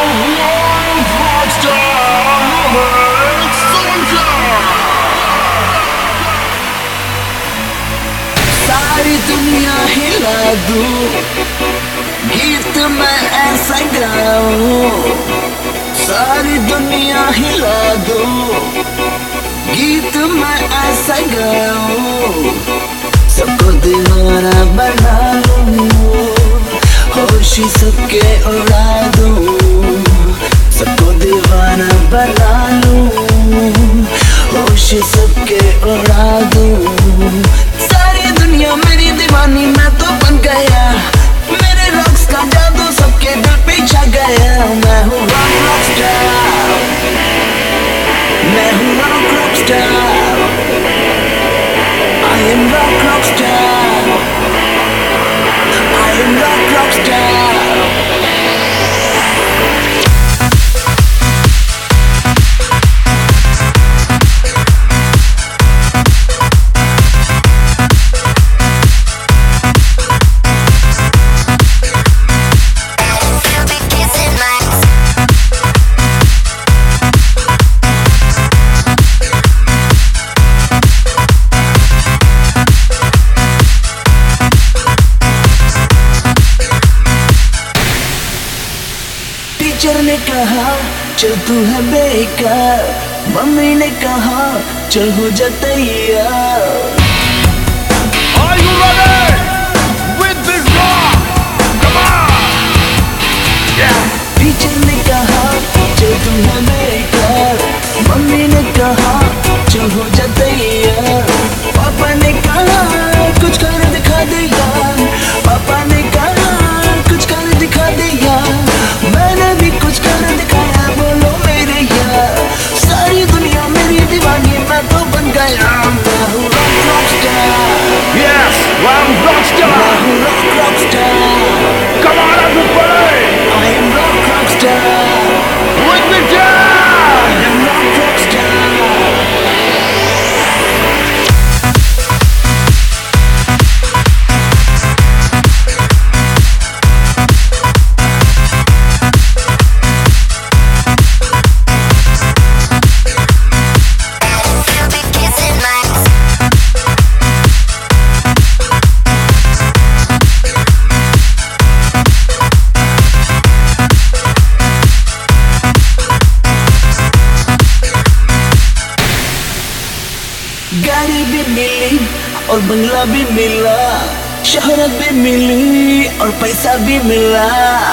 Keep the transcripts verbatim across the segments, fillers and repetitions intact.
सारी दुनिया हिला दूं, गीत मैं ऐसा गाऊं। सारी दुनिया हिला दूं, गीत मैं ऐसा गाऊं। सबको दीवाना बना लूं, होश सबके उड़ा दूं। सबको दीवाना बना लूं, होश सबके उड़ा दूं। सारी दुनिया मेरी दीवानी, मैं तो बन गया। मेरे रॉक्स का जादू सबके दिल पे छा गया। मैं हूँ रॉक रॉक स्टार, मैं हूँ rock rock star. I am rock rock star, I am rock rock star. Teacher ने कहा चल तू है बेकार, मम्मी ने कहा चल हो जा तैयार। Are you ready with this rock? Come on! Yeah! Teacher ने कहा चल तू है बेकार, मम्मी ने कहा चल हो जा तैयार। पापा ने कहा कुछ कर दिखा दे यार, पापा ने कहा कुछ कर दिखा दे यार। मैंने भी कुछ कर दिखाया, बोलो मेरे यार। सारी दुनिया मेरी दीवानी, मैं तो बन गया। मैं हूँ rock rock star, Yes! I'm Rockstar! मैं हूँ rock rock star. Come on everybody! I am rock rock star, With me down! I am rock rock star. गाड़ी भी मिली और बंगला भी मिला, शोहरत भी मिली और पैसा भी मिला।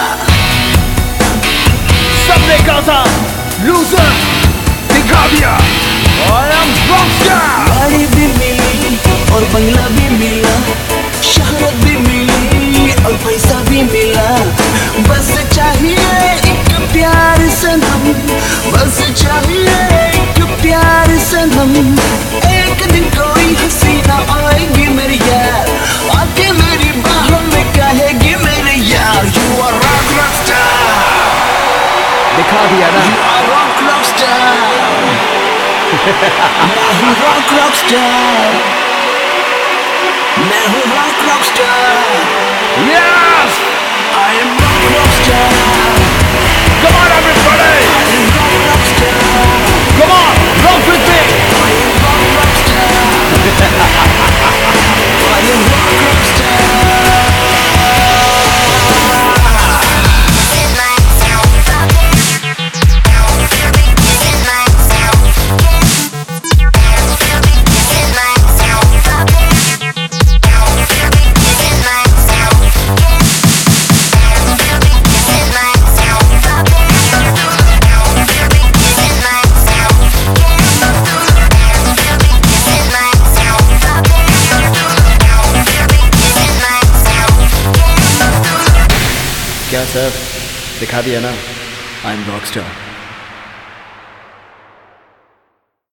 सबने कहा था लूजर दिखा दिया। I am Rockstar! गाड़ी भी मिली और बंगला भी मिला, शोहरत भी मिली और पैसा भी मिला। बस चाहिए एक प्यार सनम, बस चाहिए एक प्यार सनम। एक दिन कोई हसीना आएगी मेरी यार, आके मेरी बाहों में कहेगी मेरे यार। You are rock rock star, दिखा दिया ना। you are rock rock star. मैं हूँ rock rock star, मैं हूँ rock rock star. Yes! I am rock rock star, Come on everybody! I am rock rock star. Come on! Rock with me! I am rock rock star, I am rock rock star. क्या sir दिखा दिया ना। I am Rockstar.